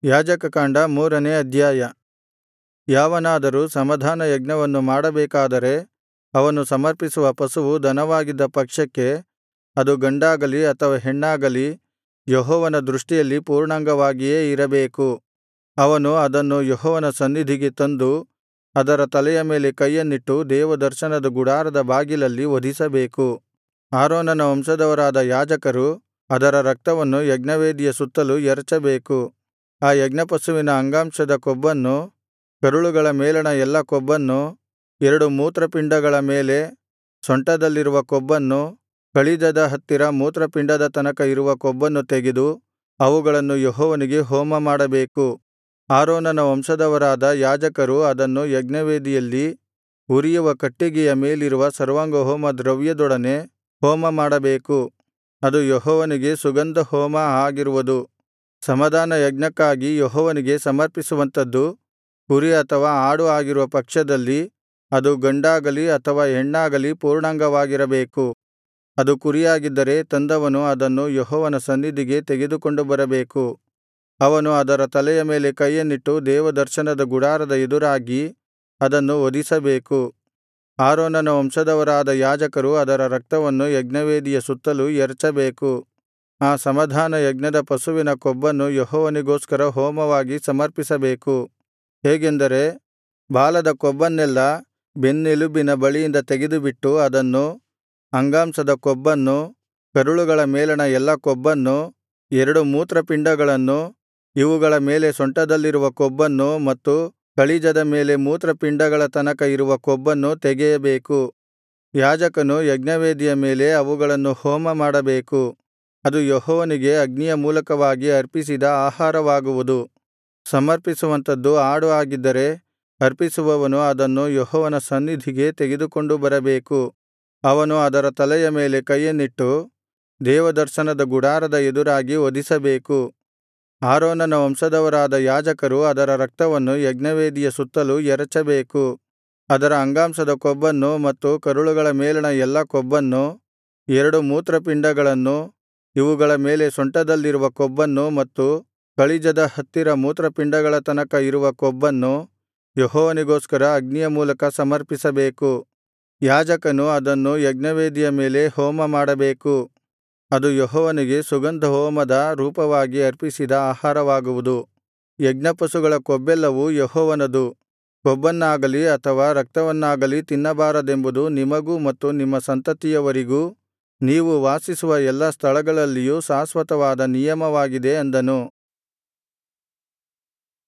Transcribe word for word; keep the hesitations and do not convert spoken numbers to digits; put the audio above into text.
ಯಾಜಕಕಾಂಡ ಮೂರನೇ ಅಧ್ಯಾಯ. ಯಾವನಾದರೂ ಸಮಾಧಾನಯಜ್ಞವನ್ನು ಮಾಡಬೇಕಾದರೆ ಅವನು ಸಮರ್ಪಿಸುವ ಪಶುವು ದನವಾಗಿದ್ದ ಪಕ್ಷಕ್ಕೆ ಅದು ಗಂಡಾಗಲಿ ಅಥವಾ ಹೆಣ್ಣಾಗಲಿ ಯೆಹೋವನ ದೃಷ್ಟಿಯಲ್ಲಿ ಪೂರ್ಣಾಂಗವಾಗಿಯೇ ಇರಬೇಕು. ಅವನು ಅದನ್ನು ಯೆಹೋವನ ಸನ್ನಿಧಿಗೆ ತಂದು ಅದರ ತಲೆಯ ಮೇಲೆ ಕೈಯನ್ನಿಟ್ಟು ದೇವದರ್ಶನದ ಗುಡಾರದ ಬಾಗಿಲಲ್ಲಿ ವಧಿಸಬೇಕು. ಆರೋನನ ವಂಶದವರಾದ ಯಾಜಕರು ಅದರ ರಕ್ತವನ್ನು ಯಜ್ಞವೇದಿಯ ಸುತ್ತಲೂ ಎರಚಬೇಕು. ಆ ಯಜ್ಞಪಶುವಿನ ಅಂಗಾಂಶದ ಕೊಬ್ಬನ್ನು, ಕರುಳುಗಳ ಮೇಲಣ ಎಲ್ಲಾ ಕೊಬ್ಬನ್ನು, ಎರಡು ಮೂತ್ರಪಿಂಡಗಳ ಮೇಲೆ ಸೊಂಟದಲ್ಲಿರುವ ಕೊಬ್ಬನ್ನು, ಕಳಿಜದ ಹತ್ತಿರ ಮೂತ್ರಪಿಂಡದ ತನಕ ಇರುವ ಕೊಬ್ಬನ್ನು ತೆಗೆದು ಅವುಗಳನ್ನು ಯೆಹೋವನಿಗೆ ಹೋಮಮಾಡಬೇಕು. ಆರೋನನ ವಂಶದವರಾದ ಯಾಜಕರು ಅದನ್ನು ಯಜ್ಞವೇದಿಯಲ್ಲಿ ಉರಿಯುವ ಕಟ್ಟಿಗೆಯ ಮೇಲಿರುವ ಸರ್ವಾಂಗಹೋಮ ದ್ರವ್ಯದೊಡನೆ ಹೋಮಮಾಡಬೇಕು. ಅದು ಯೆಹೋವನಿಗೆ ಸುಗಂಧಹೋಮ ಆಗಿರುವುದು. ಸಮಾಧಾನಯಜ್ಞಕ್ಕಾಗಿ ಯೆಹೋವನಿಗೆ ಸಮರ್ಪಿಸುವಂಥದ್ದು ಕುರಿ ಅಥವಾ ಆಡು ಆಗಿರುವ ಪಕ್ಷದಲ್ಲಿ ಅದು ಗಂಡಾಗಲಿ ಅಥವಾ ಹೆಣ್ಣಾಗಲಿ ಪೂರ್ಣಾಂಗವಾಗಿರಬೇಕು. ಅದು ಕುರಿಯಾಗಿದ್ದರೆ ತಂದವನು ಅದನ್ನು ಯೆಹೋವನ ಸನ್ನಿಧಿಗೆ ತೆಗೆದುಕೊಂಡು ಬರಬೇಕು. ಅವನು ಅದರ ತಲೆಯ ಮೇಲೆ ಕೈಯನ್ನಿಟ್ಟು ದೇವದರ್ಶನದ ಗುಡಾರದ ಎದುರಾಗಿ ಅದನ್ನು ವಧಿಸಬೇಕು. ಆರೋನನ ವಂಶದವರಾದ ಯಾಜಕರು ಅದರ ರಕ್ತವನ್ನು ಯಜ್ಞವೇದಿಯ ಸುತ್ತಲೂ ಎರಚಬೇಕು. ಆ ಸಮಾಧಾನಯಜ್ಞದ ಪಶುವಿನ ಕೊಬ್ಬನ್ನು ಯೆಹೋವನಿಗೋಸ್ಕರ ಹೋಮವಾಗಿ ಸಮರ್ಪಿಸಬೇಕು. ಹೇಗೆಂದರೆ, ಬಾಲದ ಕೊಬ್ಬನ್ನೆಲ್ಲಾ ಬೆನ್ನೆಲುಬಿನ ಬಳಿಯಿಂದ ತೆಗೆದುಬಿಟ್ಟು ಅದನ್ನು, ಅಂಗಾಂಶದ ಕೊಬ್ಬನ್ನು, ಕರುಳುಗಳ ಮೇಲಣ ಎಲ್ಲಾ ಕೊಬ್ಬನ್ನು, ಎರಡು ಮೂತ್ರಪಿಂಡಗಳನ್ನು, ಇವುಗಳ ಮೇಲೆ ಸೊಂಟದಲ್ಲಿರುವ ಕೊಬ್ಬನ್ನು ಮತ್ತು ಕಳಿಜದ ಮೇಲೆ ಮೂತ್ರಪಿಂಡಗಳ ತನಕ ಇರುವ ಕೊಬ್ಬನ್ನು ತೆಗೆಯಬೇಕು. ಯಾಜಕನು ಯಜ್ಞವೇದಿಯ ಮೇಲೆ ಅವುಗಳನ್ನು ಹೋಮಮಾಡಬೇಕು. ಅದು ಯೆಹೋವನಿಗೆ ಅಗ್ನಿಯ ಮೂಲಕವಾಗಿ ಅರ್ಪಿಸಿದ ಆಹಾರವಾಗುವುದು. ಸಮರ್ಪಿಸುವಂಥದ್ದು ಆಡು ಆಗಿದ್ದರೆ ಅರ್ಪಿಸುವವನು ಅದನ್ನು ಯೆಹೋವನ ಸನ್ನಿಧಿಗೆ ತೆಗೆದುಕೊಂಡು ಬರಬೇಕು. ಅವನು ಅದರ ತಲೆಯ ಮೇಲೆ ಕೈಯನ್ನಿಟ್ಟು ದೇವದರ್ಶನದ ಗುಡಾರದ ಎದುರಾಗಿ ವಧಿಸಬೇಕು. ಆರೋನನ ವಂಶದವರಾದ ಯಾಜಕರು ಅದರ ರಕ್ತವನ್ನು ಯಜ್ಞವೇದಿಯ ಸುತ್ತಲೂ ಎರಚಬೇಕು. ಅದರ ಅಂಗಾಂಶದ ಕೊಬ್ಬನ್ನು ಮತ್ತು ಕರುಳುಗಳ ಮೇಲಣ ಎಲ್ಲಾ ಕೊಬ್ಬನ್ನು, ಎರಡು ಮೂತ್ರಪಿಂಡಗಳನ್ನು, ಇವುಗಳ ಮೇಲೆ ಸೊಂಟದಲ್ಲಿರುವ ಕೊಬ್ಬನ್ನು ಮತ್ತು ಕಳಿಜದ ಹತ್ತಿರ ಮೂತ್ರಪಿಂಡಗಳ ತನಕ ಇರುವ ಕೊಬ್ಬನ್ನು ಯೆಹೋವನಿಗೋಸ್ಕರ ಅಗ್ನಿಯ ಮೂಲಕ ಸಮರ್ಪಿಸಬೇಕು. ಯಾಜಕನು ಅದನ್ನು ಯಜ್ಞವೇದಿಯ ಮೇಲೆ ಹೋಮಮಾಡಬೇಕು. ಅದು ಯೆಹೋವನಿಗೆ ಸುಗಂಧಹೋಮದ ರೂಪವಾಗಿ ಅರ್ಪಿಸಿದ ಆಹಾರವಾಗುವುದು. ಯಜ್ಞಪಶುಗಳ ಕೊಬ್ಬೆಲ್ಲವೂ ಯೆಹೋವನದು. ಕೊಬ್ಬನ್ನಾಗಲಿ ಅಥವಾ ರಕ್ತವನ್ನಾಗಲಿ ತಿನ್ನಬಾರದೆಂಬುದು ನಿಮಗೂ ಮತ್ತು ನಿಮ್ಮ ಸಂತತಿಯವರಿಗೂ ನೀವು ವಾಸಿಸುವ ಎಲ್ಲಾ ಸ್ಥಳಗಳಲ್ಲಿಯೂ ಶಾಶ್ವತವಾದ ನಿಯಮವಾಗಿದೆ ಅಂದನು.